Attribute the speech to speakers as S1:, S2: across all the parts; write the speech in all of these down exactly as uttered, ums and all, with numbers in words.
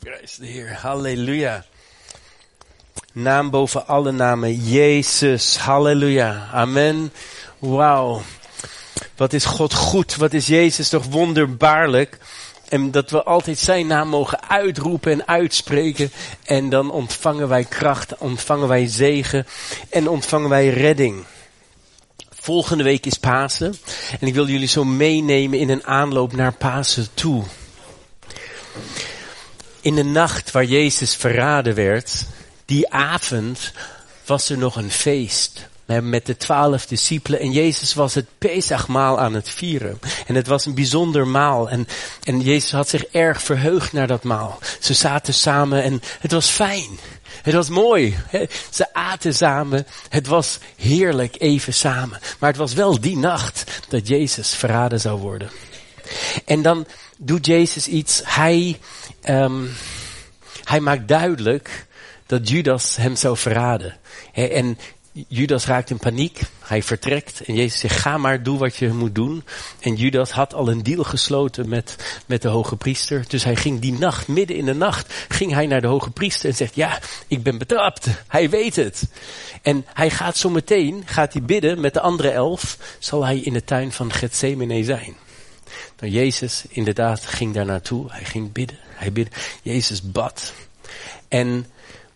S1: Prijs de Heer, halleluja. Naam boven alle namen, Jezus, halleluja, amen. Wauw, wat is God goed, wat is Jezus toch wonderbaarlijk. En dat we altijd zijn naam mogen uitroepen en uitspreken. En dan ontvangen wij kracht, ontvangen wij zegen en ontvangen wij redding. Volgende week is Pasen en ik wil jullie zo meenemen in een aanloop naar Pasen toe. In de nacht waar Jezus verraden werd, die avond was er nog een feest. Met de twaalf discipelen en Jezus was het Pesachmaal aan het vieren. En het was een bijzonder maal en, en Jezus had zich erg verheugd naar dat maal. Ze zaten samen en het was fijn. Het was mooi. Ze aten samen. Het was heerlijk even samen. Maar het was wel die nacht dat Jezus verraden zou worden. En dan doet Jezus iets. Hij, um, hij maakt duidelijk dat Judas hem zou verraden. En Judas raakt in paniek. Hij vertrekt. En Jezus zegt, ga maar, doe wat je moet doen. En Judas had al een deal gesloten met, met de hoge priester. Dus hij ging die nacht, midden in de nacht, ging hij naar de hoge priester en zegt, ja, ik ben betrapt. Hij weet het. En hij gaat zo meteen, gaat hij bidden met de andere elf, zal hij in de tuin van Getsemane zijn. Nou, Jezus inderdaad ging daar naartoe. Hij ging bidden. Hij bidde. Jezus bad. En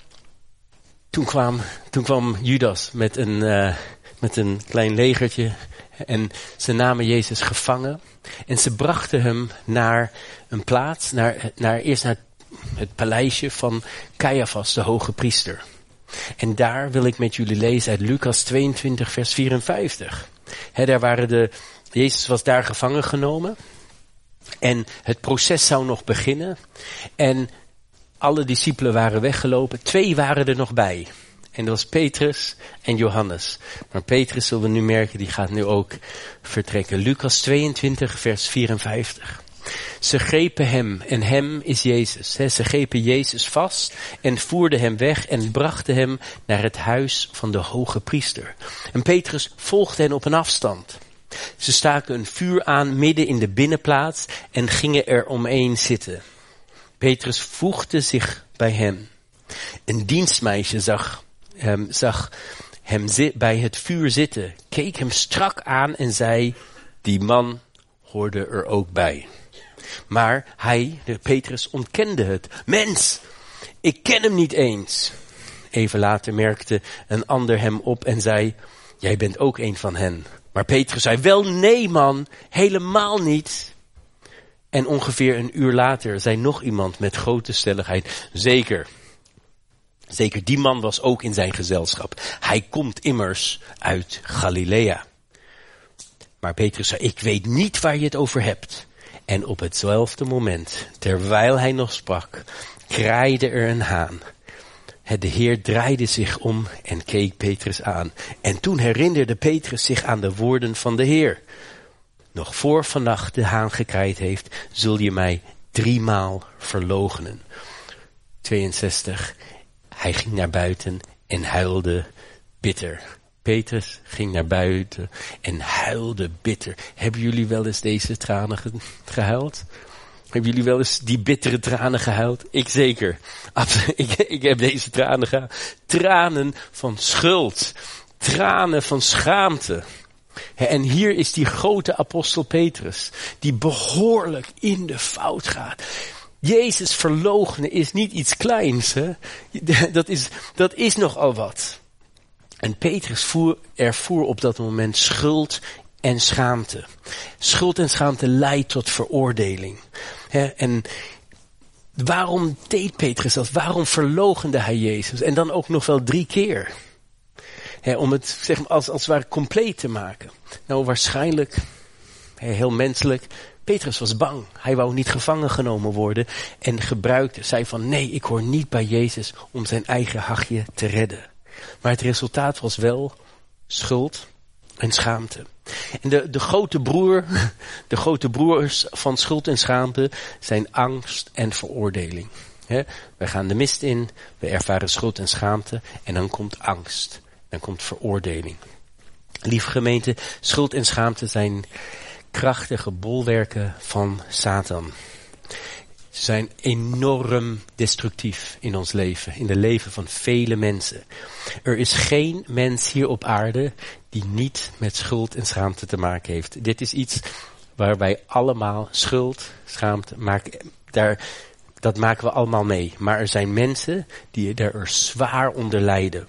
S1: toen kwam, toen kwam Judas met een, uh, met een klein legertje. En ze namen Jezus gevangen. En ze brachten hem naar een plaats. Naar, naar, eerst naar het paleisje van Caiaphas, de hoge priester. En daar wil ik met jullie lezen uit Lucas tweeëntwintig vers vierenvijftig. He, daar waren de, Jezus was daar gevangen genomen. En het proces zou nog beginnen. En alle discipelen waren weggelopen. Twee waren er nog bij. En dat was Petrus en Johannes. Maar Petrus, zullen we nu merken, die gaat nu ook vertrekken. Lucas tweeëntwintig vers vierenvijftig. Ze grepen hem, en hem is Jezus. He, ze grepen Jezus vast en voerden hem weg en brachten hem naar het huis van de hoge priester. En Petrus volgde hen op een afstand. Ze staken een vuur aan midden in de binnenplaats en gingen er omheen zitten. Petrus voegde zich bij hem. Een dienstmeisje zag hem, zag hem zi- bij het vuur zitten, keek hem strak aan en zei, die man hoorde er ook bij. Maar hij, de Petrus, ontkende het. Mens, ik ken hem niet eens. Even later merkte een ander hem op en zei, jij bent ook een van hen. Maar Petrus zei, wel nee man, helemaal niet. En ongeveer een uur later zei nog iemand met grote stelligheid, zeker, zeker die man was ook in zijn gezelschap. Hij komt immers uit Galilea. Maar Petrus zei, ik weet niet waar je het over hebt. En op hetzelfde moment, terwijl hij nog sprak, kraaide er een haan. De Heer draaide zich om en keek Petrus aan. En toen herinnerde Petrus zich aan de woorden van de Heer. Nog voor vannacht de haan gekraaid heeft, zul je mij driemaal verloochenen. tweeënzestig. Hij ging naar buiten en huilde bitter. Petrus ging naar buiten en huilde bitter. Hebben jullie wel eens deze tranen ge- gehuild? Hebben jullie wel eens die bittere tranen gehuild? Ik zeker. ik, ik heb deze tranen gehuild. Tranen van schuld. Tranen van schaamte. En hier is die grote apostel Petrus, die behoorlijk in de fout gaat. Jezus verloochenen is niet iets kleins, hè? Dat is, dat is nogal wat. En Petrus voer, ervoer op dat moment schuld en schaamte. Schuld en schaamte leidt tot veroordeling. He, en waarom deed Petrus dat? Waarom verloochende hij Jezus? En dan ook nog wel drie keer. He, om het zeg maar, als, als het ware compleet te maken. Nou, waarschijnlijk, he, heel menselijk, Petrus was bang. Hij wou niet gevangen genomen worden. En gebruikte, zei van nee, ik hoor niet bij Jezus om zijn eigen hachje te redden. Maar het resultaat was wel schuld en schaamte. En de, de grote broer, de grote broers van schuld en schaamte zijn angst en veroordeling. He, wij gaan de mist in, we ervaren schuld en schaamte en dan komt angst. Dan komt veroordeling. Lieve gemeente, schuld en schaamte zijn krachtige bolwerken van Satan. Ze zijn enorm destructief in ons leven, in het leven van vele mensen. Er is geen mens hier op aarde die niet met schuld en schaamte te maken heeft. Dit is iets waar wij allemaal schuld, schaamte maken. Daar, dat maken we allemaal mee. Maar er zijn mensen die er zwaar onder lijden.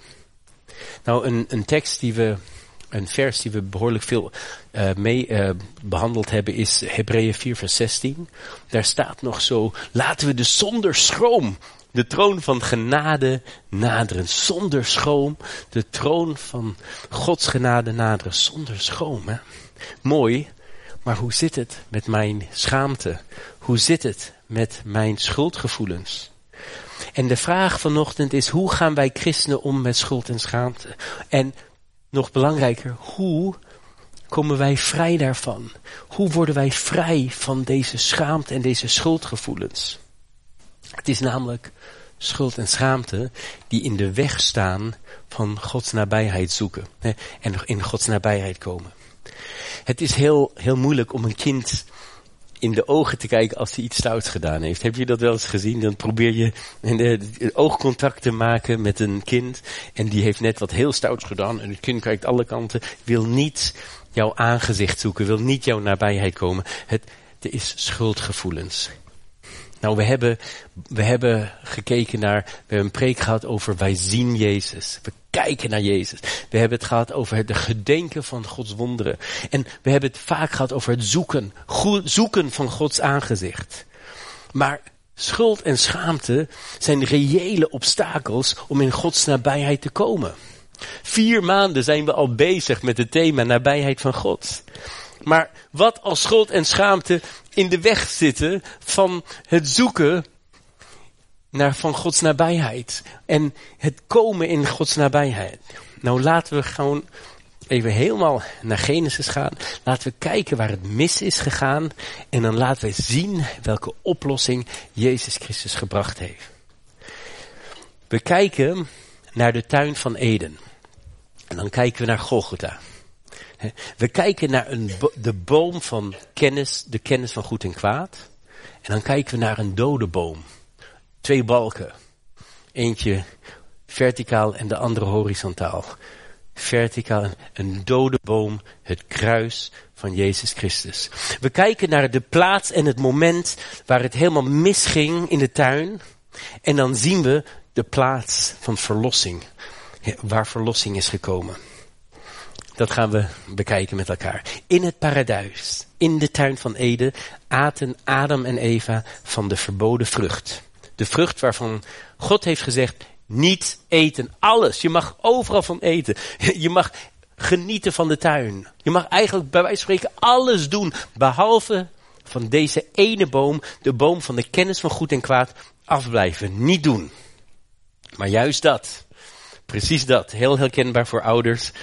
S1: Nou, een, een tekst die we, een vers die we behoorlijk veel uh, mee uh, behandeld hebben is Hebreeën vier vers zestien. Daar staat nog zo, laten we dus zonder schroom de troon van genade naderen. Zonder schroom de troon van Gods genade naderen. Zonder schroom, hè. Mooi, maar hoe zit het met mijn schaamte? Hoe zit het met mijn schuldgevoelens? En de vraag vanochtend is, hoe gaan wij christenen om met schuld en schaamte? En nog belangrijker, hoe komen wij vrij daarvan? Hoe worden wij vrij van deze schaamte en deze schuldgevoelens? Het is namelijk schuld en schaamte die in de weg staan van Gods nabijheid zoeken. Hè, en in Gods nabijheid komen. Het is heel, heel moeilijk om een kind in de ogen te kijken als hij iets stouts gedaan heeft. Heb je dat wel eens gezien? Dan probeer je een oogcontact te maken met een kind en die heeft net wat heel stouts gedaan en het kind kijkt alle kanten, wil niet jouw aangezicht zoeken, wil niet jouw nabijheid komen. Het, er is schuldgevoelens. Nou, we hebben, we hebben gekeken naar, we hebben een preek gehad over wij zien Jezus. We kijken naar Jezus. We hebben het gehad over het gedenken van Gods wonderen. En we hebben het vaak gehad over het zoeken, go- zoeken van Gods aangezicht. Maar schuld en schaamte zijn reële obstakels om in Gods nabijheid te komen. Vier maanden zijn we al bezig met het thema nabijheid van God. Maar wat als schuld en schaamte in de weg zitten van het zoeken naar van Gods nabijheid. En het komen in Gods nabijheid. Nou, laten we gewoon even helemaal naar Genesis gaan. Laten we kijken waar het mis is gegaan. En dan laten we zien welke oplossing Jezus Christus gebracht heeft. We kijken naar de tuin van Eden. En dan kijken we naar Golgotha. We kijken naar een bo- de boom van kennis, de kennis van goed en kwaad. En dan kijken we naar een dode boom. Twee balken. Eentje verticaal en de andere horizontaal. Verticaal, een dode boom, het kruis van Jezus Christus. We kijken naar de plaats en het moment waar het helemaal misging in de tuin. En dan zien we de plaats van verlossing. Waar verlossing is gekomen. Dat gaan we bekijken met elkaar. In het paradijs, in de tuin van Eden, aten Adam en Eva van de verboden vrucht. De vrucht waarvan God heeft gezegd, niet eten. Alles. Je mag overal van eten. Je mag genieten van de tuin. Je mag eigenlijk bij wijze van spreken alles doen. Behalve van deze ene boom, de boom van de kennis van goed en kwaad, afblijven. Niet doen. Maar juist dat. Precies dat. Heel herkenbaar voor ouders.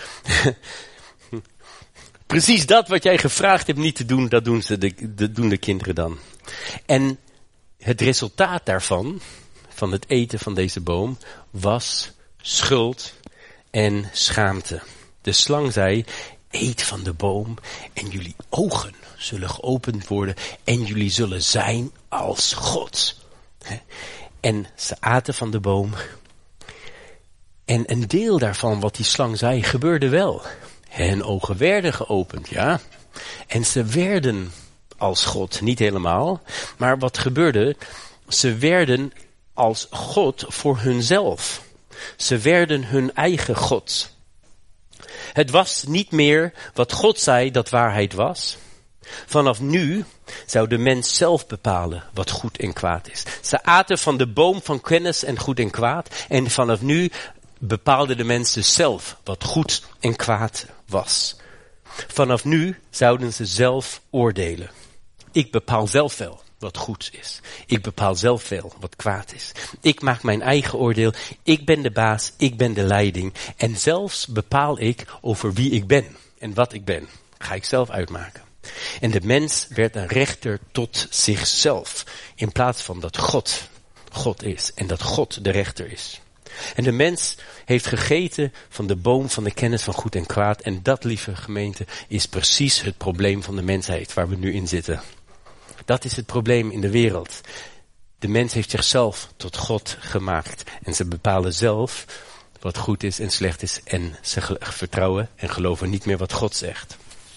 S1: Precies dat wat jij gevraagd hebt niet te doen, dat doen, ze de, de, doen de kinderen dan. En het resultaat daarvan, van het eten van deze boom, was schuld en schaamte. De slang zei, eet van de boom en jullie ogen zullen geopend worden en jullie zullen zijn als God. En ze aten van de boom. En een deel daarvan, wat die slang zei, gebeurde wel. Hun ogen werden geopend, ja. En ze werden als God, niet helemaal. Maar wat gebeurde? Ze werden als God voor hunzelf. Ze werden hun eigen God. Het was niet meer wat God zei dat waarheid was. Vanaf nu zou de mens zelf bepalen wat goed en kwaad is. Ze aten van de boom van kennis en goed en kwaad. En vanaf nu bepaalde de mens dus zelf wat goed en kwaad was. Vanaf nu zouden ze zelf oordelen. Ik bepaal zelf wel wat goed is. Ik bepaal zelf wel wat kwaad is. Ik maak mijn eigen oordeel. Ik ben de baas. Ik ben de leiding. En zelfs bepaal ik over wie ik ben en wat ik ben. Ga ik zelf uitmaken. En de mens werd een rechter tot zichzelf. In plaats van dat God God is en dat God de rechter is. En de mens heeft gegeten van de boom van de kennis van goed en kwaad. En dat, lieve gemeente, is precies het probleem van de mensheid waar we nu in zitten. Dat is het probleem in de wereld. De mens heeft zichzelf tot God gemaakt. En ze bepalen zelf wat goed is en slecht is. En ze vertrouwen en geloven niet meer wat God zegt.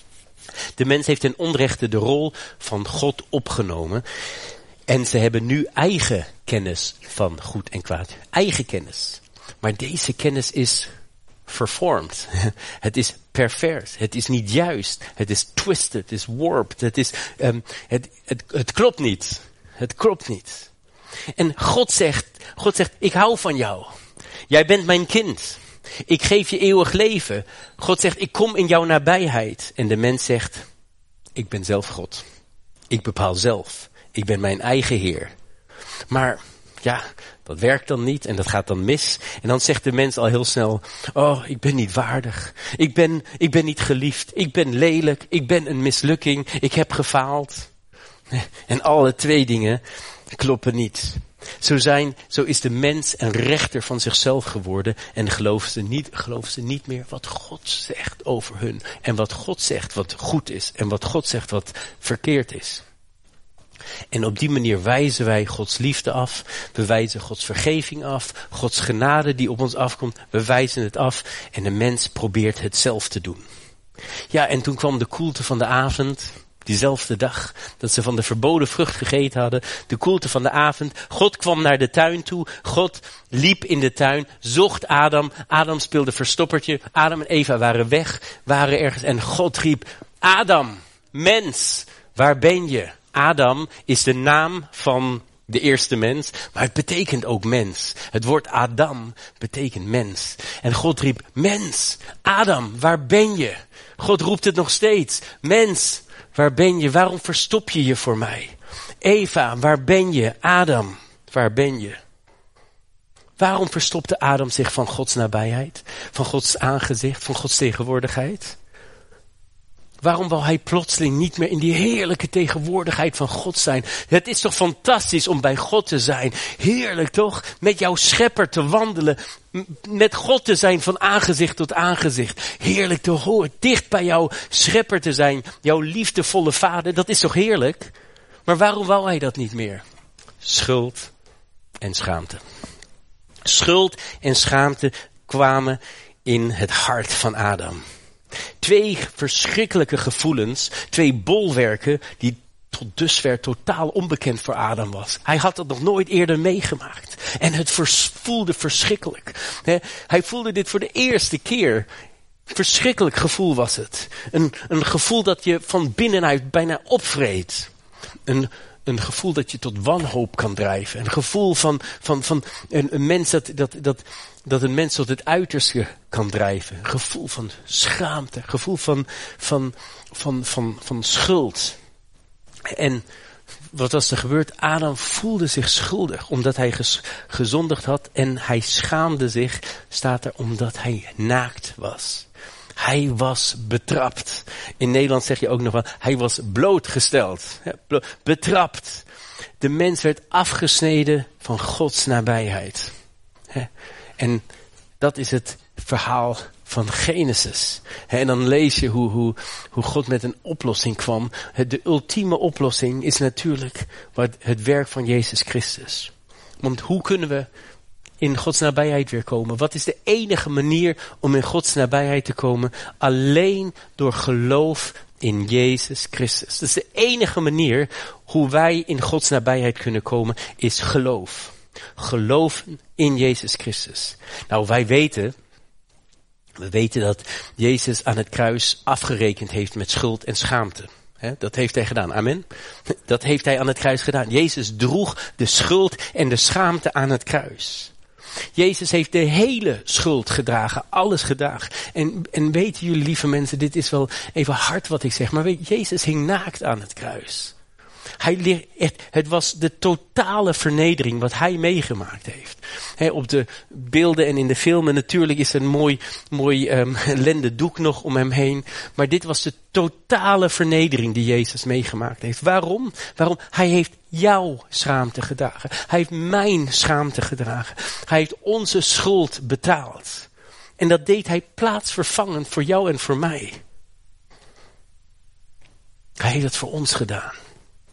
S1: De mens heeft ten onrechte de rol van God opgenomen. En ze hebben nu eigen kennis van goed en kwaad. Eigen kennis. Maar deze kennis is vervormd. Het is pervers. Het is niet juist. Het is twisted. Het is warped. Het, is, um, het, het, het klopt niet. Het klopt niet. En God zegt, God zegt, ik hou van jou. Jij bent mijn kind. Ik geef je eeuwig leven. God zegt, ik kom in jouw nabijheid. En de mens zegt, ik ben zelf God. Ik bepaal zelf. Ik ben mijn eigen Heer. Maar ja, dat werkt dan niet en dat gaat dan mis. En dan zegt de mens al heel snel, oh, ik ben niet waardig. Ik ben, ik ben niet geliefd. Ik ben lelijk. Ik ben een mislukking. Ik heb gefaald. En alle twee dingen kloppen niet. Zo zijn, zo is de mens een rechter van zichzelf geworden en geloven ze niet, geloven ze niet meer wat God zegt over hun. En wat God zegt wat goed is en wat God zegt wat verkeerd is. En op die manier wijzen wij Gods liefde af. We wijzen Gods vergeving af. Gods genade die op ons afkomt. We wijzen het af. En de mens probeert het zelf te doen. Ja, en toen kwam de koelte van de avond. Diezelfde dag dat ze van de verboden vrucht gegeten hadden. De koelte van de avond. God kwam naar de tuin toe. God liep in de tuin. Zocht Adam. Adam speelde verstoppertje. Adam en Eva waren weg. Waren ergens. En God riep. Adam, mens, waar ben je? Adam is de naam van de eerste mens, maar het betekent ook mens. Het woord Adam betekent mens. En God riep, mens, Adam, waar ben je? God roept het nog steeds. Mens, waar ben je? Waarom verstop je je voor mij? Eva, waar ben je? Adam, waar ben je? Waarom verstopte Adam zich van Gods nabijheid? Van Gods aangezicht, van Gods tegenwoordigheid? Waarom wil hij plotseling niet meer in die heerlijke tegenwoordigheid van God zijn? Het is toch fantastisch om bij God te zijn. Heerlijk toch? Met jouw schepper te wandelen. Met God te zijn van aangezicht tot aangezicht. Heerlijk te horen. Dicht bij jouw schepper te zijn. Jouw liefdevolle vader. Dat is toch heerlijk? Maar waarom wou hij dat niet meer? Schuld en schaamte. Schuld en schaamte kwamen in het hart van Adam. Twee verschrikkelijke gevoelens, twee bolwerken die tot dusver totaal onbekend voor Adam was. Hij had dat nog nooit eerder meegemaakt. En het vers- voelde verschrikkelijk. He, hij voelde dit voor de eerste keer. Verschrikkelijk gevoel was het. Een, een gevoel dat je van binnenuit bijna opvreet. Een Een gevoel dat je tot wanhoop kan drijven. Een gevoel van, van, van een, een mens dat, dat, dat, dat een mens tot het uiterste kan drijven. Een gevoel van schaamte. Een gevoel van, van, van, van, van schuld. En wat was er gebeurd? Adam voelde zich schuldig omdat hij ges, gezondigd had. En hij schaamde zich, staat er, omdat hij naakt was. Hij was betrapt. In Nederland zeg je ook nog wel, hij was blootgesteld. Betrapt. De mens werd afgesneden van Gods nabijheid. En dat is het verhaal van Genesis. En dan lees je hoe, hoe, hoe God met een oplossing kwam. De ultieme oplossing is natuurlijk het werk van Jezus Christus. Want hoe kunnen we in Gods nabijheid weer komen? Wat is de enige manier om in Gods nabijheid te komen? Alleen door geloof in Jezus Christus. Dat is de enige manier hoe wij in Gods nabijheid kunnen komen, is geloof. Geloven in Jezus Christus. Nou, wij weten, we weten dat Jezus aan het kruis afgerekend heeft met schuld en schaamte. He, dat heeft hij gedaan. Amen. Dat heeft hij aan het kruis gedaan. Jezus droeg de schuld en de schaamte aan het kruis. Jezus heeft de hele schuld gedragen, alles gedragen. En, en weten jullie, lieve mensen, dit is wel even hard wat ik zeg, maar weet, Jezus hing naakt aan het kruis. Hij, het, het was de totale vernedering wat hij meegemaakt heeft. He, op de beelden en in de filmen natuurlijk is er een mooi, mooi um, lende doek nog om hem heen. Maar dit was de totale vernedering die Jezus meegemaakt heeft. Waarom? Waarom? Hij heeft jouw schaamte gedragen. Hij heeft mijn schaamte gedragen. Hij heeft onze schuld betaald. En dat deed hij plaatsvervangend voor jou en voor mij. Hij heeft het voor ons gedaan.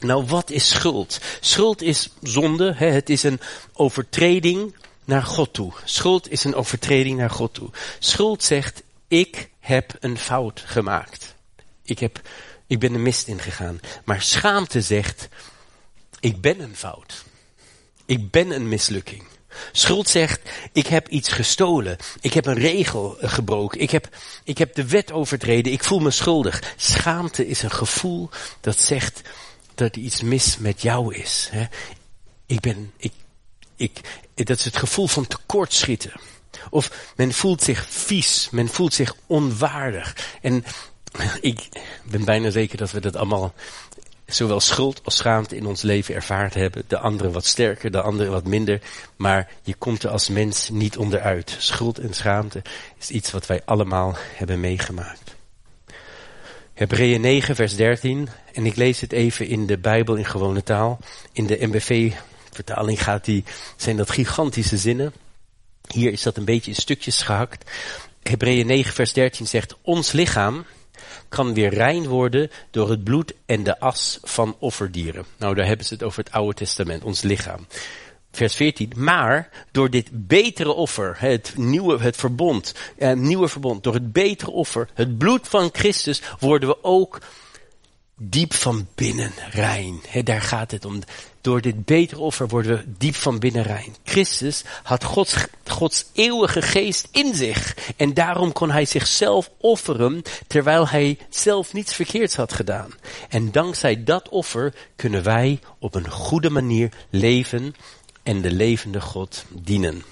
S1: Nou, wat is schuld? Schuld is zonde. Hè? Het is een overtreding naar God toe. Schuld is een overtreding naar God toe. Schuld zegt, ik heb een fout gemaakt. Ik, heb, ik ben de mist ingegaan. Maar schaamte zegt, ik ben een fout. Ik ben een mislukking. Schuld zegt, ik heb iets gestolen. Ik heb een regel gebroken. Ik heb, ik heb de wet overtreden. Ik voel me schuldig. Schaamte is een gevoel dat zegt dat er iets mis met jou is. Hè? Ik ben, ik, ik, dat is het gevoel van tekortschieten. Of men voelt zich vies. Men voelt zich onwaardig. En ik ben bijna zeker dat we dat allemaal, zowel schuld als schaamte in ons leven ervaard hebben. De andere wat sterker, de andere wat minder. Maar je komt er als mens niet onderuit. Schuld en schaamte is iets wat wij allemaal hebben meegemaakt. Hebreeën negen vers dertien. En ik lees het even in de Bijbel in gewone taal. In de M B V-vertaling gaat die, zijn dat gigantische zinnen. Hier is dat een beetje in stukjes gehakt. Hebreeën negen vers dertien zegt, ons lichaam kan weer rein worden door het bloed en de as van offerdieren. Nou, daar hebben ze het over het Oude Testament, ons lichaam. Vers veertien, maar door dit betere offer, het nieuwe, het verbond, het nieuwe verbond, door het betere offer, het bloed van Christus, worden we ook diep van binnen rein. He, daar gaat het om. Door dit betere offer worden we diep van binnen rein. Christus had Gods, Gods eeuwige geest in zich. En daarom kon hij zichzelf offeren, terwijl hij zelf niets verkeerds had gedaan. En dankzij dat offer kunnen wij op een goede manier leven en de levende God dienen.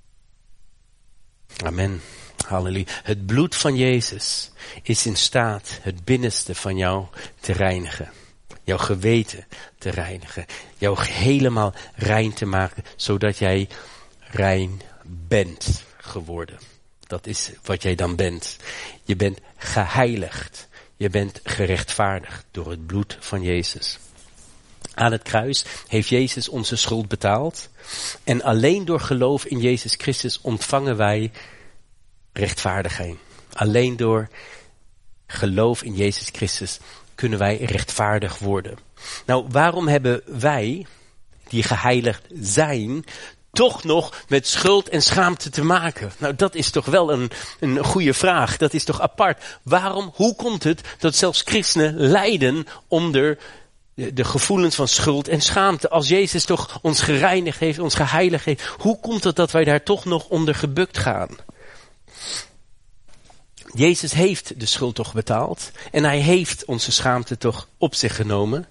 S1: Amen. Halleluja. Het bloed van Jezus is in staat het binnenste van jou te reinigen. Jouw geweten te reinigen. Jou helemaal rein te maken, zodat jij rein bent geworden. Dat is wat jij dan bent. Je bent geheiligd. Je bent gerechtvaardigd door het bloed van Jezus. Aan het kruis heeft Jezus onze schuld betaald. En alleen door geloof in Jezus Christus ontvangen wij rechtvaardigheid. Alleen door geloof in Jezus Christus kunnen wij rechtvaardig worden. Nou, waarom hebben wij, die geheiligd zijn, toch nog met schuld en schaamte te maken? Nou, dat is toch wel een, een goede vraag. Dat is toch apart. Waarom, hoe komt het dat zelfs christenen lijden onder de, de gevoelens van schuld en schaamte? Als Jezus toch ons gereinigd heeft, ons geheiligd heeft, hoe komt het dat wij daar toch nog onder gebukt gaan? Jezus heeft de schuld toch betaald. En hij heeft onze schaamte toch op zich genomen.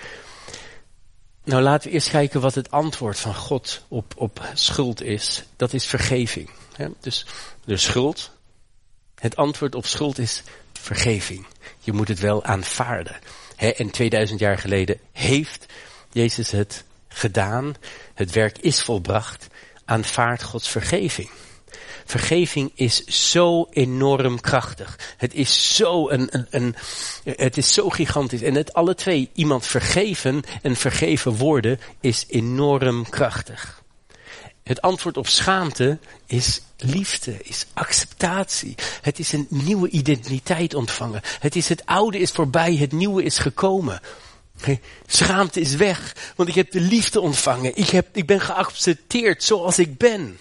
S1: Nou, laten we eerst kijken wat het antwoord van God op, op schuld is. Dat is vergeving. He, dus de schuld. Het antwoord op schuld is vergeving. Je moet het wel aanvaarden. He, en tweeduizend jaar geleden heeft Jezus het gedaan. Het werk is volbracht. Aanvaard Gods vergeving. Vergeving is zo enorm krachtig. Het is zo een, een, een, het is zo gigantisch. En het alle twee, iemand vergeven en vergeven worden, is enorm krachtig. Het antwoord op schaamte is liefde, is acceptatie. Het is een nieuwe identiteit ontvangen. Het is het oude is voorbij, het nieuwe is gekomen. Schaamte is weg, want ik heb de liefde ontvangen. Ik, heb, ik ben geaccepteerd zoals ik ben.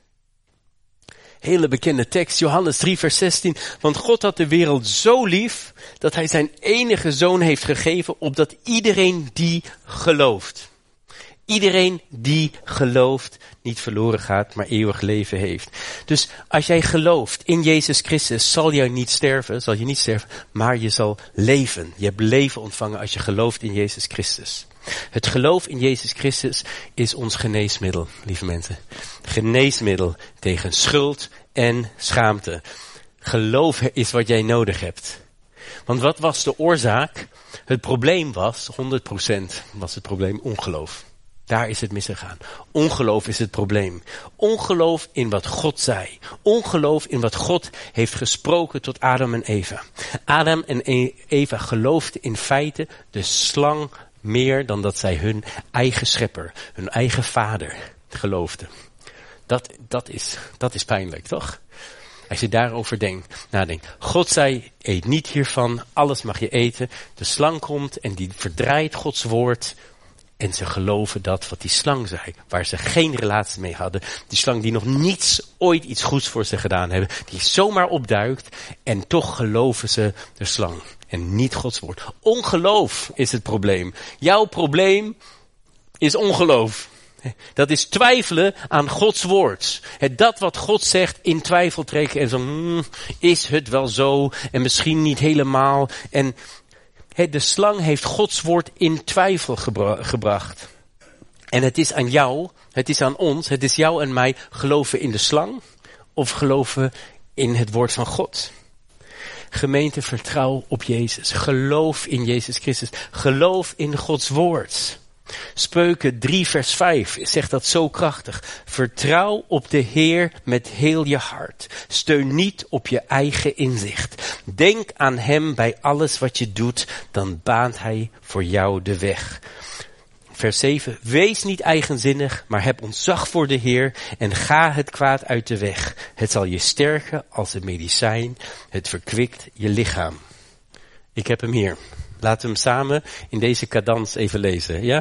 S1: Hele bekende tekst, Johannes drie vers zestien. Want God had de wereld zo lief, dat hij zijn enige zoon heeft gegeven, opdat iedereen die gelooft. Iedereen die gelooft niet verloren gaat, maar eeuwig leven heeft. Dus als jij gelooft in Jezus Christus, zal jij niet sterven, zal je niet sterven, maar je zal leven. Je hebt leven ontvangen als je gelooft in Jezus Christus. Het geloof in Jezus Christus is ons geneesmiddel, lieve mensen. Geneesmiddel tegen schuld en schaamte. Geloof is wat jij nodig hebt. Want wat was de oorzaak? Het probleem was, honderd procent was het probleem ongeloof. Daar is het misgegaan. Ongeloof is het probleem. Ongeloof in wat God zei. Ongeloof in wat God heeft gesproken tot Adam en Eva. Adam en Eva geloofden in feite de slang meer dan dat zij hun eigen schepper, hun eigen vader geloofden. Dat, dat, is, dat is pijnlijk, toch? Als je daarover denkt, nadenkt. God zei, eet niet hiervan, alles mag je eten. De slang komt en die verdraait Gods woord. En ze geloven dat wat die slang zei, waar ze geen relatie mee hadden. Die slang die nog niets, ooit iets goeds voor ze gedaan hebben. Die zomaar opduikt en toch geloven ze de slang. En niet Gods woord. Ongeloof is het probleem. Jouw probleem is ongeloof. Dat is twijfelen aan Gods woord. Dat wat God zegt in twijfel trekken. En zo, hmm, is het wel zo? En misschien niet helemaal. En de slang heeft Gods woord in twijfel gebra- gebracht. En het is aan jou, het is aan ons, het is jou en mij geloven in de slang. Of geloven in het woord van God. Gemeente, vertrouw op Jezus. Geloof in Jezus Christus. Geloof in Gods woord. Spreuken drie vers vijf zegt dat zo krachtig. Vertrouw op de Heer met heel je hart. Steun niet op je eigen inzicht. Denk aan hem bij alles wat je doet, dan baant hij voor jou de weg. Vers zeven. Wees niet eigenzinnig, maar heb ontzag voor de Heer en ga het kwaad uit de weg. Het zal je sterken als een medicijn. Het verkwikt je lichaam. Ik heb hem hier. Laten we hem samen in deze cadans even lezen. Ja?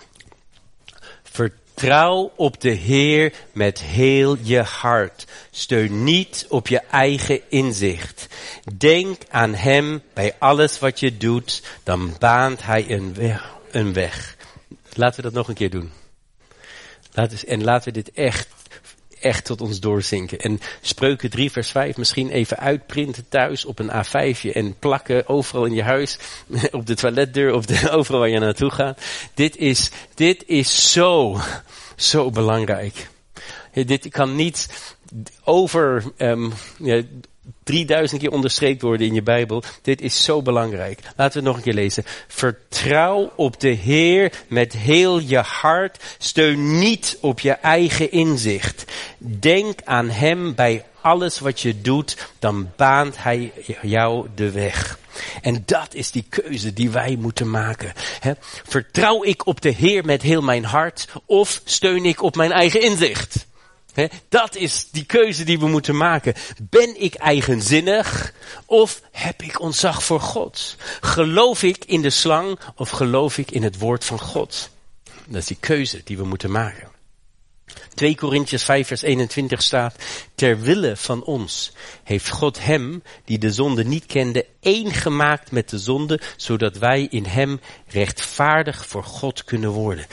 S1: Vertrouw op de Heer met heel je hart. Steun niet op je eigen inzicht. Denk aan hem bij alles wat je doet. Dan baant hij een weg. Een weg. Laten we dat nog een keer doen. Laten we, en laten we dit echt, echt tot ons doorzinken. En Spreuken drie vers vijf misschien even uitprinten thuis op een A vijfje en plakken overal in je huis, op de toiletdeur, of de, overal waar je naartoe gaat. Dit is, dit is zo, zo belangrijk. Dit kan niet over, um, ja, drieduizend keer onderstreept worden in je Bijbel. Dit is zo belangrijk. Laten we het nog een keer lezen. Vertrouw op de Heer met heel je hart. Steun niet op je eigen inzicht. Denk aan hem bij alles wat je doet. Dan baant hij jou de weg. En dat is die keuze die wij moeten maken. He? Vertrouw ik op de Heer met heel mijn hart? Of steun ik op mijn eigen inzicht? He, dat is die keuze die we moeten maken. Ben ik eigenzinnig of heb ik ontzag voor God? Geloof ik in de slang of geloof ik in het woord van God? Dat is die keuze die we moeten maken. twee Korintiërs vijf vers eenentwintig staat. Ter wille van ons heeft God hem, die de zonde niet kende, één gemaakt met de zonde, zodat wij in hem rechtvaardig voor God kunnen worden.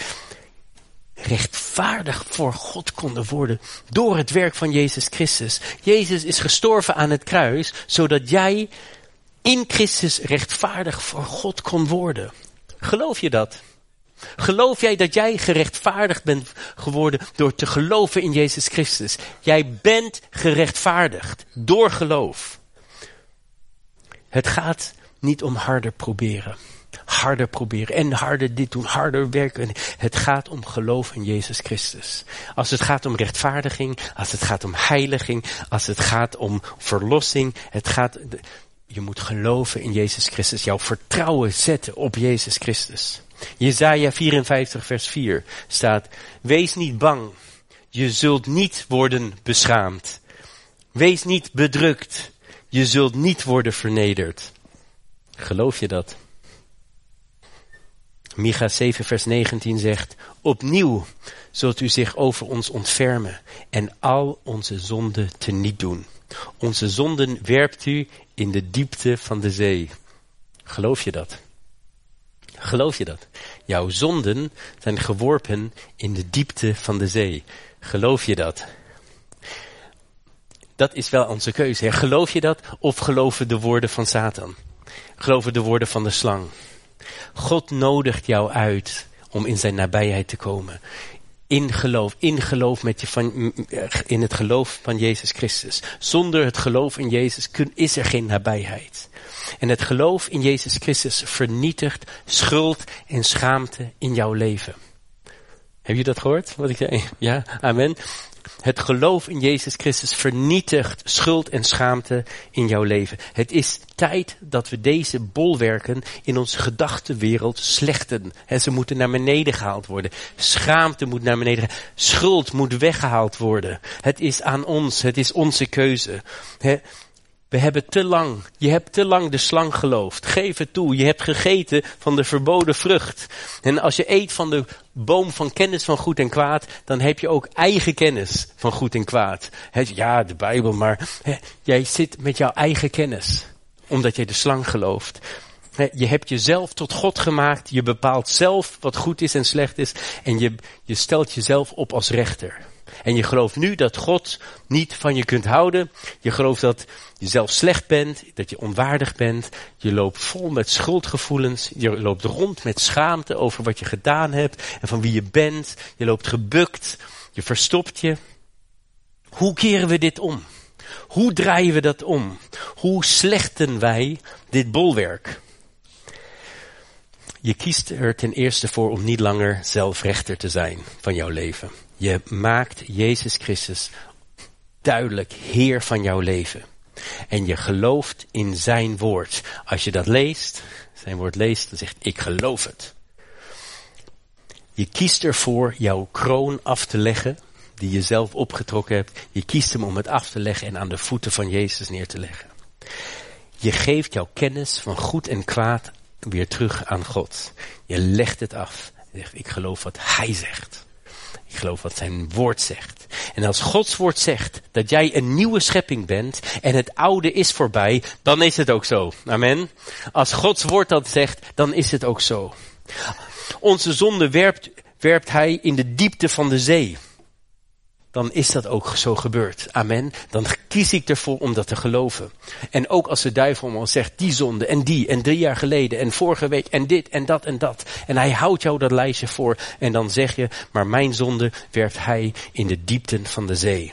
S1: Rechtvaardig voor God konden worden door het werk van Jezus Christus. Jezus is gestorven aan het kruis, zodat jij in Christus rechtvaardig voor God kon worden. Geloof je dat? Geloof jij dat jij gerechtvaardigd bent geworden door te geloven in Jezus Christus? Jij bent gerechtvaardigd door geloof. Het gaat niet om harder proberen. Harder proberen en harder dit doen, harder werken. Het gaat om geloof in Jezus Christus. Als het gaat om rechtvaardiging, als het gaat om heiliging, als het gaat om verlossing. Het gaat, je moet geloven in Jezus Christus. Jouw vertrouwen zetten op Jezus Christus. Jesaja vierenvijftig vers vier staat. Wees niet bang. Je zult niet worden beschaamd. Wees niet bedrukt. Je zult niet worden vernederd. Geloof je dat? Micha zeven vers negentien zegt, opnieuw zult u zich over ons ontfermen en al onze zonden teniet doen. Onze zonden werpt u in de diepte van de zee. Geloof je dat? Geloof je dat? Jouw zonden zijn geworpen in de diepte van de zee. Geloof je dat? Dat is wel onze keuze. Hè? Geloof je dat of geloven de woorden van Satan? Geloven de woorden van de slang? God nodigt jou uit om in zijn nabijheid te komen. In geloof, in geloof met je van, in het geloof van Jezus Christus. Zonder het geloof in Jezus kun, is er geen nabijheid. En het geloof in Jezus Christus vernietigt schuld en schaamte in jouw leven. Heb je dat gehoord? Wat ik zei? Ja, amen. Het geloof in Jezus Christus vernietigt schuld en schaamte in jouw leven. Het is tijd dat we deze bolwerken in onze gedachtenwereld slechten. He, ze moeten naar beneden gehaald worden. Schaamte moet naar beneden gehaald. Schuld moet weggehaald worden. Het is aan ons. Het is onze keuze. He, we hebben te lang, je hebt te lang de slang geloofd. Geef het toe, je hebt gegeten van de verboden vrucht. En als je eet van de boom van kennis van goed en kwaad, dan heb je ook eigen kennis van goed en kwaad. He, ja, de Bijbel, maar he, jij zit met jouw eigen kennis, omdat jij de slang gelooft. He, je hebt jezelf tot God gemaakt, je bepaalt zelf wat goed is en slecht is, en je, je stelt jezelf op als rechter. En je gelooft nu dat God niet van je kunt houden. Je gelooft dat je zelf slecht bent, dat je onwaardig bent. Je loopt vol met schuldgevoelens. Je loopt rond met schaamte over wat je gedaan hebt en van wie je bent. Je loopt gebukt. Je verstopt je. Hoe keren we dit om? Hoe draaien we dat om? Hoe slechten wij dit bolwerk? Je kiest er ten eerste voor om niet langer zelf rechter te zijn van jouw leven. Je maakt Jezus Christus duidelijk Heer van jouw leven. En je gelooft in zijn woord. Als je dat leest, zijn woord leest, dan zegt ik geloof het. Je kiest ervoor jouw kroon af te leggen, die je zelf opgetrokken hebt. Je kiest hem om het af te leggen en aan de voeten van Jezus neer te leggen. Je geeft jouw kennis van goed en kwaad weer terug aan God. Je legt het af. Je zegt ik geloof wat hij zegt. Ik geloof wat zijn woord zegt. En als Gods woord zegt dat jij een nieuwe schepping bent en het oude is voorbij, dan is het ook zo. Amen. Als Gods woord dat zegt, dan is het ook zo. Onze zonde werpt, werpt hij in de diepte van de zee. Dan is dat ook zo gebeurd. Amen. Dan kies ik ervoor om dat te geloven. En ook als de duivel me zegt, die zonde en die en drie jaar geleden en vorige week en dit en dat en dat. En hij houdt jou dat lijstje voor. En dan zeg je, maar mijn zonde werpt hij in de diepten van de zee.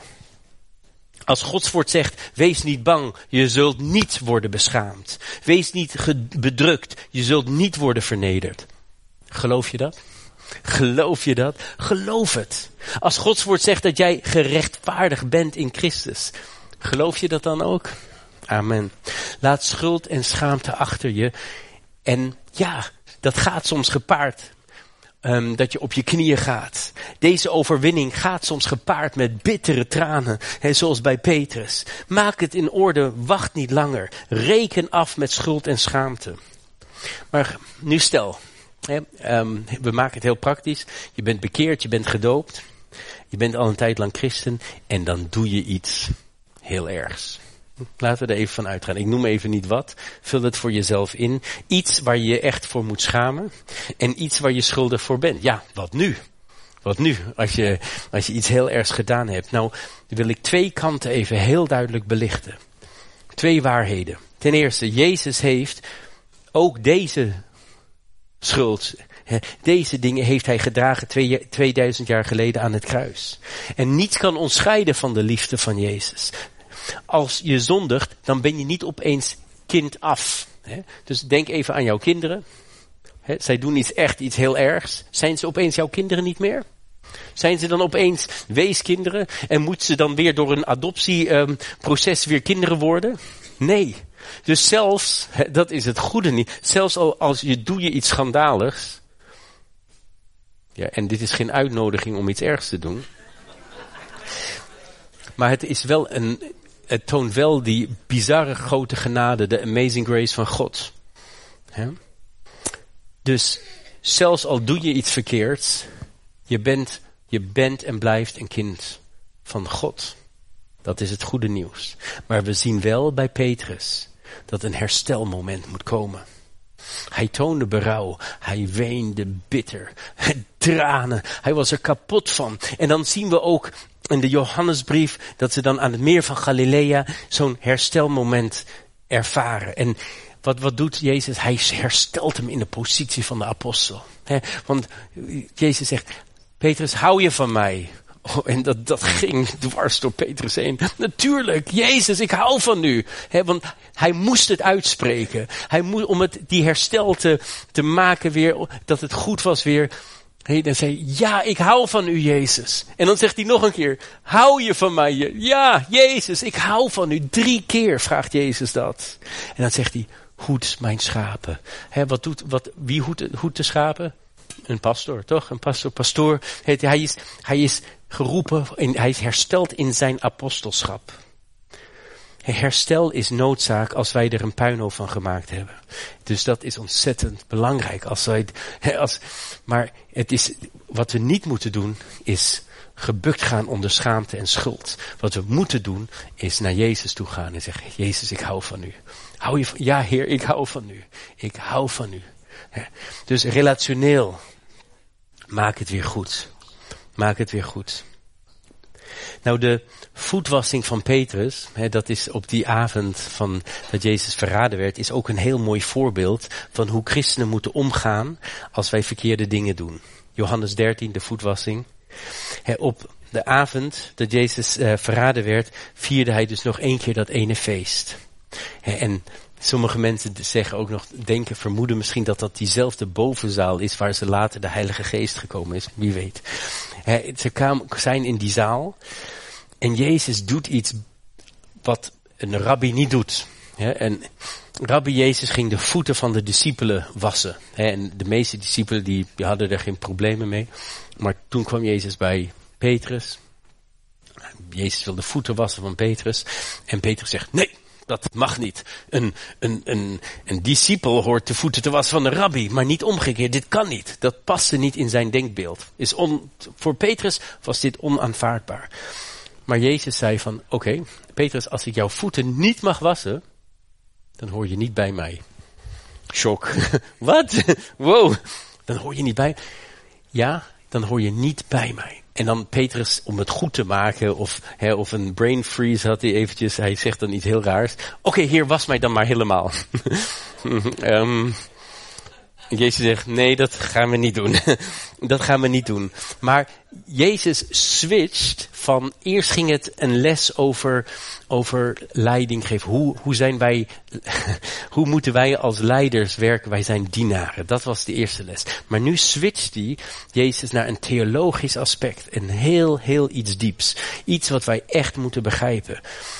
S1: Als Gods woord zegt, wees niet bang, je zult niet worden beschaamd. Wees niet bedrukt, je zult niet worden vernederd. Geloof je dat? Geloof je dat? Geloof het. Als Gods woord zegt dat jij gerechtvaardigd bent in Christus, geloof je dat dan ook? Amen. Laat schuld en schaamte achter je. En ja, dat gaat soms gepaard. Um, dat je op je knieën gaat. Deze overwinning gaat soms gepaard met bittere tranen. He, zoals bij Petrus. Maak het in orde, wacht niet langer. Reken af met schuld en schaamte. Maar nu stel... He, um, we maken het heel praktisch. Je bent bekeerd, je bent gedoopt. Je bent al een tijd lang christen. En dan doe je iets heel ergs. Laten we er even van uitgaan. Ik noem even niet wat. Vul het voor jezelf in. Iets waar je je echt voor moet schamen. En iets waar je schuldig voor bent. Ja, wat nu? Wat nu? Als je, als je iets heel ergs gedaan hebt. Nou, dan wil ik twee kanten even heel duidelijk belichten. Twee waarheden. Ten eerste, Jezus heeft ook deze schuld. Deze dingen heeft hij gedragen twee, tweeduizend jaar geleden aan het kruis. En niets kan ons scheiden van de liefde van Jezus. Als je zondigt, dan ben je niet opeens kind af. Dus denk even aan jouw kinderen. Zij doen iets echt, iets heel ergs. Zijn ze opeens jouw kinderen niet meer? Zijn ze dan opeens weeskinderen? En moeten ze dan weer door een adoptieproces um, weer kinderen worden? Nee. Dus zelfs, dat is het goede niet, zelfs al als je doe je iets schandaligs. Ja, en dit is geen uitnodiging om iets ergs te doen. Maar het is wel een, het toont wel die bizarre grote genade, de amazing grace van God. He? Dus zelfs al doe je iets verkeerds, je bent, je bent en blijft een kind van God. Dat is het goede nieuws. Maar we zien wel bij Petrus dat een herstelmoment moet komen. Hij toonde berouw. Hij weende bitter. Tranen. Hij was er kapot van. En dan zien we ook in de Johannesbrief dat ze dan aan het meer van Galilea zo'n herstelmoment ervaren. En wat, wat doet Jezus? Hij herstelt hem in de positie van de apostel. He, want Jezus zegt, Petrus, hou je van mij? Oh, en dat, dat ging dwars door Petrus heen. Natuurlijk, Jezus, ik hou van u. He, want hij moest het uitspreken. Hij moest, om het, die herstel te, te maken weer, dat het goed was weer. Hey, dan zei hij, ja, ik hou van u, Jezus. En dan zegt hij nog een keer, hou je van mij? Ja, Jezus, ik hou van u. Drie keer vraagt Jezus dat. En dan zegt hij, hoed mijn schapen. He, wat doet, wat, wie hoedt, hoedt de schapen? Een pastoor, toch? Een pastoor. Pastoor, hij is, hij is geroepen, in, hij is hersteld in zijn apostelschap. Herstel is noodzaak als wij er een puinhoop van gemaakt hebben. Dus dat is ontzettend belangrijk. Als wij, als, maar het is, wat we niet moeten doen, is gebukt gaan onder schaamte en schuld. Wat we moeten doen, is naar Jezus toe gaan en zeggen, Jezus, ik hou van u. Hou je van, ja, Heer, ik hou van u. Ik hou van u. Dus relationeel, maak het weer goed. Maak het weer goed. Nou, de voetwassing van Petrus, hè, dat is op die avond van dat Jezus verraden werd, is ook een heel mooi voorbeeld van hoe christenen moeten omgaan als wij verkeerde dingen doen. Johannes dertien, de voetwassing. Hè, op de avond dat Jezus uh, verraden werd, vierde hij dus nog één keer dat ene feest. Hè, en sommige mensen zeggen ook nog, denken, vermoeden misschien dat dat diezelfde bovenzaal is waar ze later de Heilige Geest gekomen is. Wie weet. He, ze kwamen, zijn in die zaal en Jezus doet iets wat een rabbi niet doet. He, en rabbi Jezus ging de voeten van de discipelen wassen. He, en de meeste discipelen die, die hadden er geen problemen mee. Maar toen kwam Jezus bij Petrus. Jezus wilde de voeten wassen van Petrus. En Petrus zegt, nee. Dat mag niet. Een, een, een, een discipel hoort de voeten te wassen van de rabbi, maar niet omgekeerd. Dit kan niet. Dat paste niet in zijn denkbeeld. Is on, voor Petrus was dit onaanvaardbaar. Maar Jezus zei van, oké, okay, Petrus, als ik jouw voeten niet mag wassen, dan hoor je niet bij mij. Shock. Wat? Wow. Dan hoor je niet bij. Ja, dan hoor je niet bij mij. En dan Petrus, om het goed te maken, of, hè, of een brain freeze had hij eventjes, hij zegt dan iets heel raars. Oké, okay, Heer, was mij dan maar helemaal. um, Jezus zegt, nee, dat gaan we niet doen. Dat gaan we niet doen. Maar Jezus switcht van, eerst ging het een les over, over leiding geven. Hoe, hoe zijn wij, hoe moeten wij als leiders werken? Wij zijn dienaren. Dat was de eerste les. Maar nu switcht hij, Jezus, naar een theologisch aspect. Een heel, heel iets dieps. Iets wat wij echt moeten begrijpen.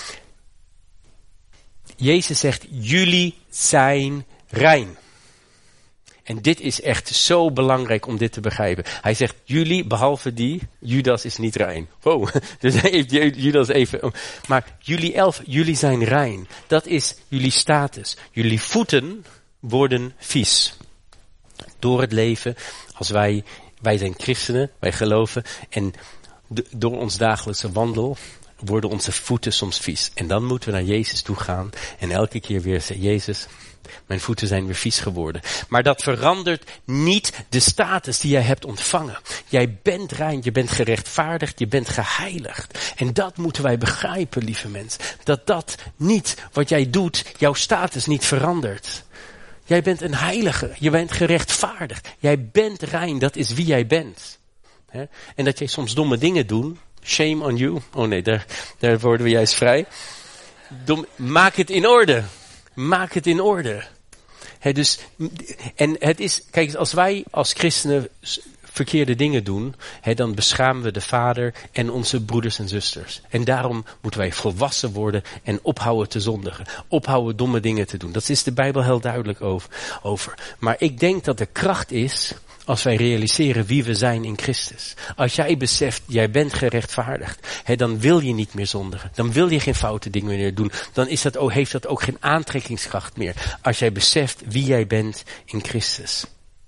S1: Jezus zegt, jullie zijn rein. En dit is echt zo belangrijk om dit te begrijpen. Hij zegt, jullie, behalve die, Judas is niet rein. Wow, dus hij heeft Judas even... Maar jullie elf, jullie zijn rein. Dat is jullie status. Jullie voeten worden vies. Door het leven, als wij, wij zijn christenen, wij geloven. En de, door ons dagelijkse wandel worden onze voeten soms vies. En dan moeten we naar Jezus toe gaan. En elke keer weer zeggen, Jezus... Mijn voeten zijn weer vies geworden. Maar dat verandert niet de status die jij hebt ontvangen. Jij bent rein, je bent gerechtvaardigd, je bent geheiligd. En dat moeten wij begrijpen, lieve mensen. Dat dat niet, wat jij doet, jouw status niet verandert. Jij bent een heilige, je bent gerechtvaardigd. Jij bent rein, dat is wie jij bent. He? En dat jij soms domme dingen doet, shame on you. Oh nee, daar, daar worden we juist vrij. Dom, maak het in orde. Maak het in orde. He, dus, en het is, kijk eens, als wij als christenen verkeerde dingen doen, he, dan beschamen we de Vader en onze broeders en zusters. En daarom moeten wij volwassen worden en ophouden te zondigen. Ophouden domme dingen te doen. Dat is de Bijbel heel duidelijk over. Maar ik denk dat de kracht is, als wij realiseren wie we zijn in Christus. Als jij beseft, jij bent gerechtvaardigd. Hè, dan wil je niet meer zondigen. Dan wil je geen foute dingen meer doen. Dan is dat ook, heeft dat ook geen aantrekkingskracht meer. Als jij beseft wie jij bent in Christus.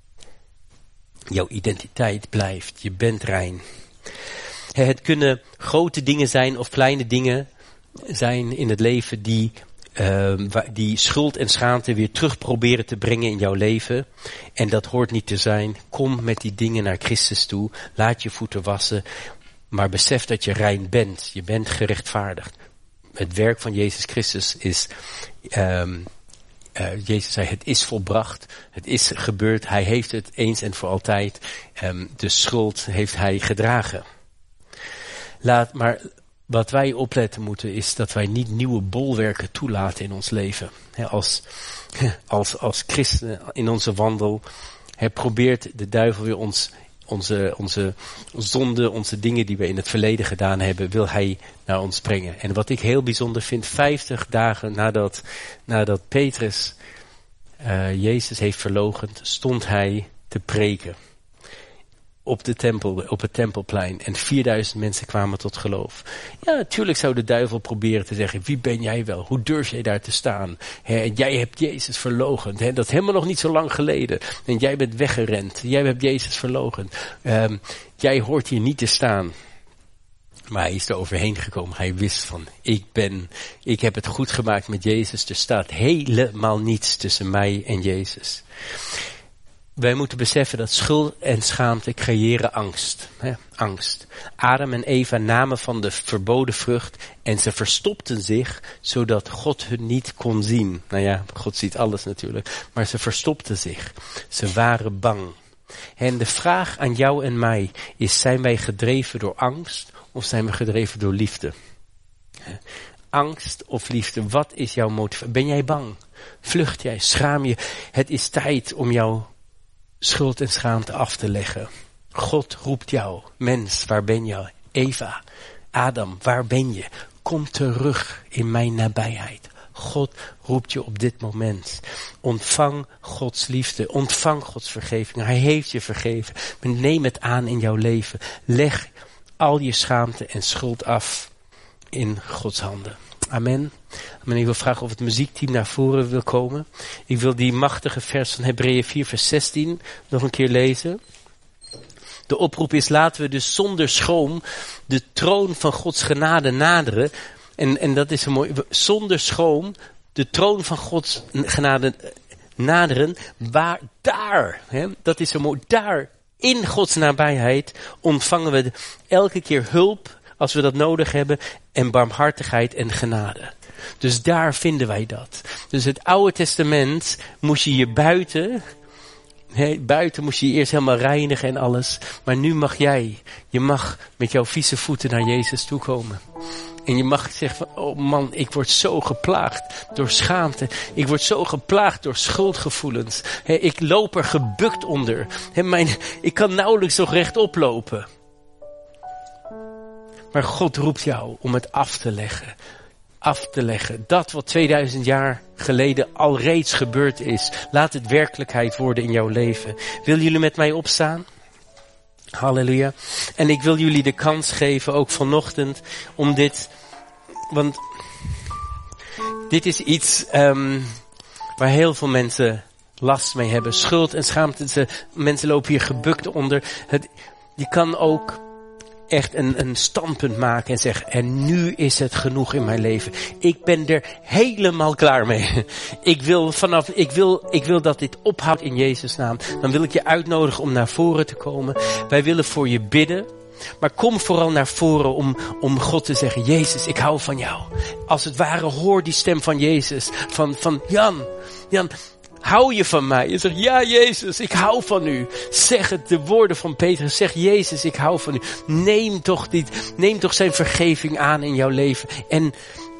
S1: Jouw identiteit blijft. Je bent rein. Hè, het kunnen grote dingen zijn of kleine dingen zijn in het leven die... Uh, die schuld en schaamte weer terug proberen te brengen in jouw leven. En dat hoort niet te zijn. Kom met die dingen naar Christus toe. Laat je voeten wassen. Maar besef dat je rein bent. Je bent gerechtvaardigd. Het werk van Jezus Christus is... Um, uh, Jezus zei, het is volbracht. Het is gebeurd. Hij heeft het eens en voor altijd. Um, de schuld heeft hij gedragen. Laat maar... Wat wij opletten moeten is dat wij niet nieuwe bolwerken toelaten in ons leven. He, als, als, als christenen in onze wandel he, probeert de duivel weer ons onze, onze zonde, onze dingen die we in het verleden gedaan hebben, wil hij naar ons brengen. En wat ik heel bijzonder vind, vijftig dagen nadat, nadat Petrus uh, Jezus heeft verloochend, stond hij te preken. Op de tempel, op het tempelplein. En vierduizend mensen kwamen tot geloof. Ja, natuurlijk zou de duivel proberen te zeggen, wie ben jij wel? Hoe durf jij daar te staan? He, en jij hebt Jezus verloochend. He, dat is helemaal nog niet zo lang geleden. En jij bent weggerend. Jij hebt Jezus verloochend. Um, jij hoort hier niet te staan. Maar hij is er overheen gekomen. Hij wist van, ik ben, ik heb het goed gemaakt met Jezus. Er staat helemaal niets tussen mij en Jezus. Wij moeten beseffen dat schuld en schaamte creëren angst. Hè? Angst. Adam en Eva namen van de verboden vrucht en ze verstopten zich zodat God hun niet kon zien. Nou ja, God ziet alles natuurlijk. Maar ze verstopten zich. Ze waren bang. En de vraag aan jou en mij is, zijn wij gedreven door angst of zijn we gedreven door liefde? Angst of liefde, wat is jouw motivatie? Ben jij bang? Vlucht jij? Schaam je? Het is tijd om jou schuld en schaamte af te leggen. God roept jou. Mens, waar ben je? Eva, Adam, waar ben je? Kom terug in mijn nabijheid. God roept je op dit moment. Ontvang Gods liefde. Ontvang Gods vergeving. Hij heeft je vergeven. Maar neem het aan in jouw leven. Leg al je schaamte en schuld af in Gods handen. Amen. Amen. Ik wil vragen of het muziekteam naar voren wil komen. Ik wil die machtige vers van Hebreeën vier vers zestien nog een keer lezen. De oproep is, laten we dus zonder schroom de troon van Gods genade naderen. En, en dat is een mooi, zonder schroom de troon van Gods genade naderen. Waar daar, hè, dat is zo mooi, daar in Gods nabijheid ontvangen we elke keer hulp als we dat nodig hebben, en barmhartigheid en genade. Dus daar vinden wij dat. Dus het Oude Testament moest je je buiten, he, buiten moest je je eerst helemaal reinigen en alles. Maar nu mag jij, je mag met jouw vieze voeten naar Jezus toekomen. En je mag zeggen van, oh man, ik word zo geplaagd door schaamte. Ik word zo geplaagd door schuldgevoelens. He, ik loop er gebukt onder. He, mijn, ik kan nauwelijks nog rechtop lopen. Maar God roept jou om het af te leggen. Af te leggen. Dat wat tweeduizend jaar geleden al reeds gebeurd is. Laat het werkelijkheid worden in jouw leven. Willen jullie met mij opstaan? Halleluja. En ik wil jullie de kans geven, ook vanochtend, om dit. Want dit is iets um, waar heel veel mensen last mee hebben. Schuld en schaamte. Mensen lopen hier gebukt onder. Het, je kan ook echt een, een standpunt maken en zeggen, en nu is het genoeg in mijn leven. Ik ben er helemaal klaar mee. Ik wil vanaf, ik wil, ik wil dat dit ophoudt in Jezus' naam. Dan wil ik je uitnodigen om naar voren te komen. Wij willen voor je bidden. Maar kom vooral naar voren om, om God te zeggen, Jezus, ik hou van jou. Als het ware hoor die stem van Jezus. Van, van Jan, Jan, hou je van mij? Je zegt, ja Jezus, ik hou van u. Zeg het, de woorden van Petrus. Zeg, Jezus, ik hou van u. Neem toch, dit, neem toch zijn vergeving aan in jouw leven. En,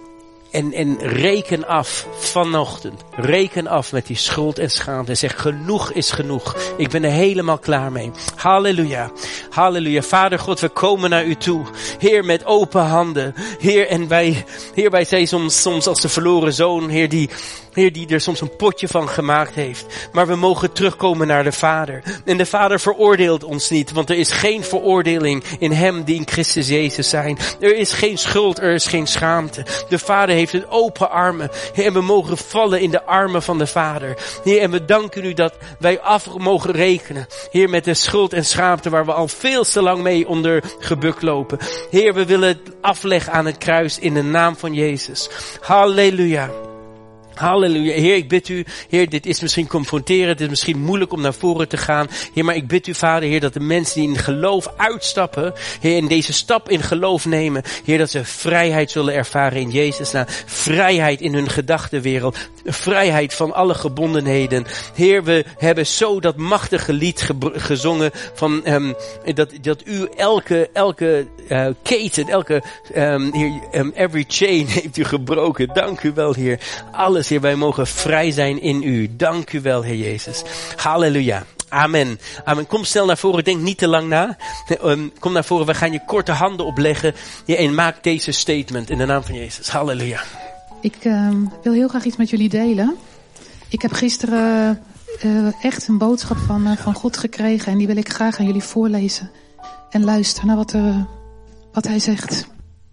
S1: en, en reken af vanochtend. Reken af met die schuld en schaamte. En zeg, genoeg is genoeg. Ik ben er helemaal klaar mee. Halleluja. Halleluja. Vader God, we komen naar u toe. Heer, met open handen. Heer, en wij, Heer, wij zijn soms, soms als de verloren zoon. Heer, die... Heer, die er soms een potje van gemaakt heeft. Maar we mogen terugkomen naar de Vader. En de Vader veroordeelt ons niet. Want er is geen veroordeling in hem die in Christus Jezus zijn. Er is geen schuld, er is geen schaamte. De Vader heeft een open armen. Heer, en we mogen vallen in de armen van de Vader. Heer, en we danken u dat wij af mogen rekenen. Heer, met de schuld en schaamte waar we al veel te lang mee onder gebukt lopen. Heer, we willen het afleggen aan het kruis in de naam van Jezus. Halleluja. Halleluja. Heer, ik bid u, Heer, dit is misschien confronterend, het is misschien moeilijk om naar voren te gaan. Heer, maar ik bid u, Vader, Heer, dat de mensen die in geloof uitstappen, Heer, in deze stap in geloof nemen, Heer, dat ze vrijheid zullen ervaren in Jezus' naam. Vrijheid in hun gedachtenwereld. Vrijheid van alle gebondenheden. Heer, we hebben zo dat machtige lied ge- gezongen van, um, dat, dat u elke, elke uh, keten, elke, um, Heer, um, every chain heeft u gebroken. Dank u wel, Heer. Alles, Heer, wij mogen vrij zijn in u. Dank u wel, Heer Jezus. Halleluja. Amen. Amen. Kom snel naar voren. Denk niet te lang na. Um, kom naar voren. We gaan je korte handen opleggen. Ja, en maak deze statement in de naam van Jezus. Halleluja.
S2: Ik uh, wil heel graag iets met jullie delen. Ik heb gisteren uh, echt een boodschap van, uh, van God gekregen. En die wil ik graag aan jullie voorlezen. En luisteren naar wat, uh, wat hij zegt.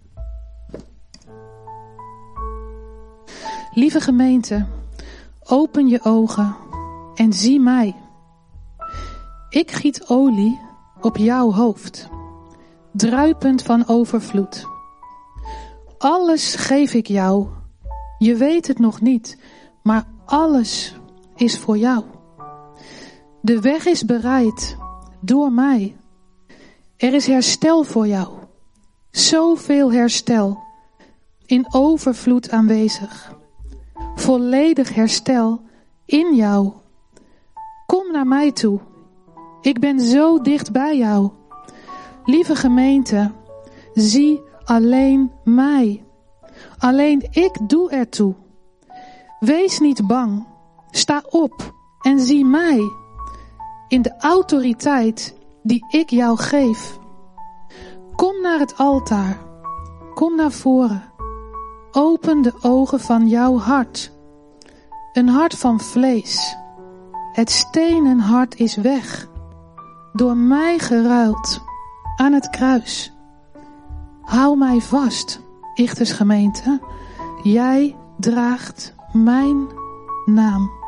S2: Lieve gemeente, open je ogen en zie mij. Ik giet olie op jouw hoofd, druipend van overvloed. Alles geef ik jou, je weet het nog niet, maar alles is voor jou. De weg is bereid door mij. Er is herstel voor jou, zoveel herstel, in overvloed aanwezig. Volledig herstel in jou. Kom naar mij toe. Ik ben zo dicht bij jou. Lieve gemeente, zie alleen mij. Alleen ik doe ertoe. Wees niet bang. Sta op en zie mij. In de autoriteit die ik jou geef. Kom naar het altaar. Kom naar voren. Open de ogen van jouw hart. Een hart van vlees. Het stenen hart is weg. Door mij geruild aan het kruis. Hou mij vast, Ichthus gemeente. Jij draagt mijn naam.